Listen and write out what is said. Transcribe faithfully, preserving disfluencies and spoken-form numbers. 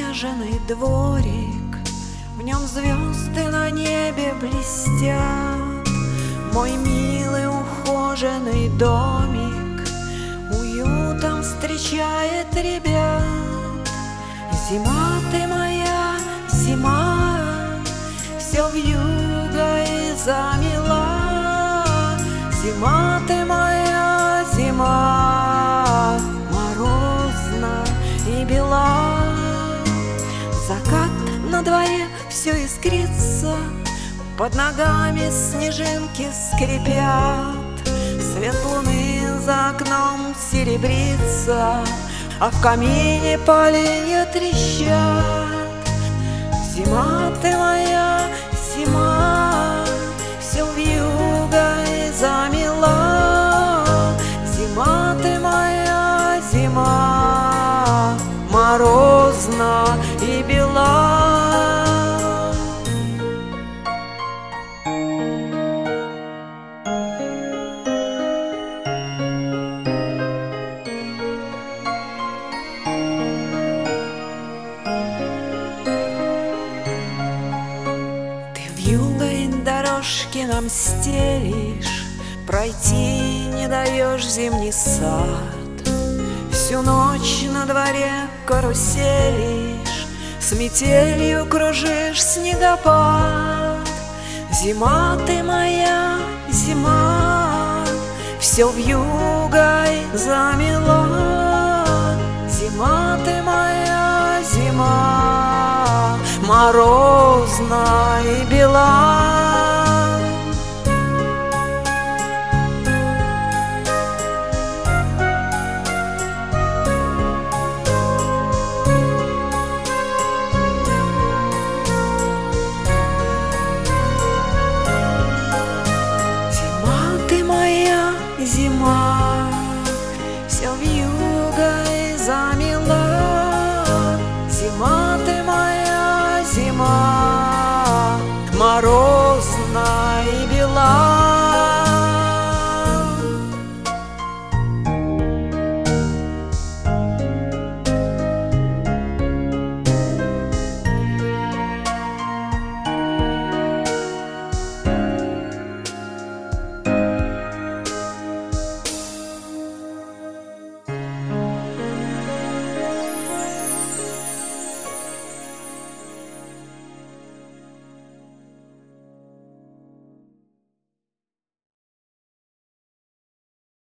заснеженный дворик, в нем звезды на небе блестят. Мой милый ухоженный домик уютом встречает ребят. Зима ты моя, зима, все вьюга и замела. Зима ты моя, зима, морозна и бела. Закат на дворе все искрится, под ногами снежинки скрипят. Свет луны за окном серебрится, а в камине поленья трещат. Зима ты моя, зима, все вьюгой замела. Зима ты моя, зима, морозна и бела. Вьюгой дорожки нам стелишь, пройти не даешь зимний сад. Всю ночь на дворе каруселишь, с метелью кружишь снегопад. Зима ты моя, зима, все вьюгой замела. Зима ты моя, зима, морозна и бела.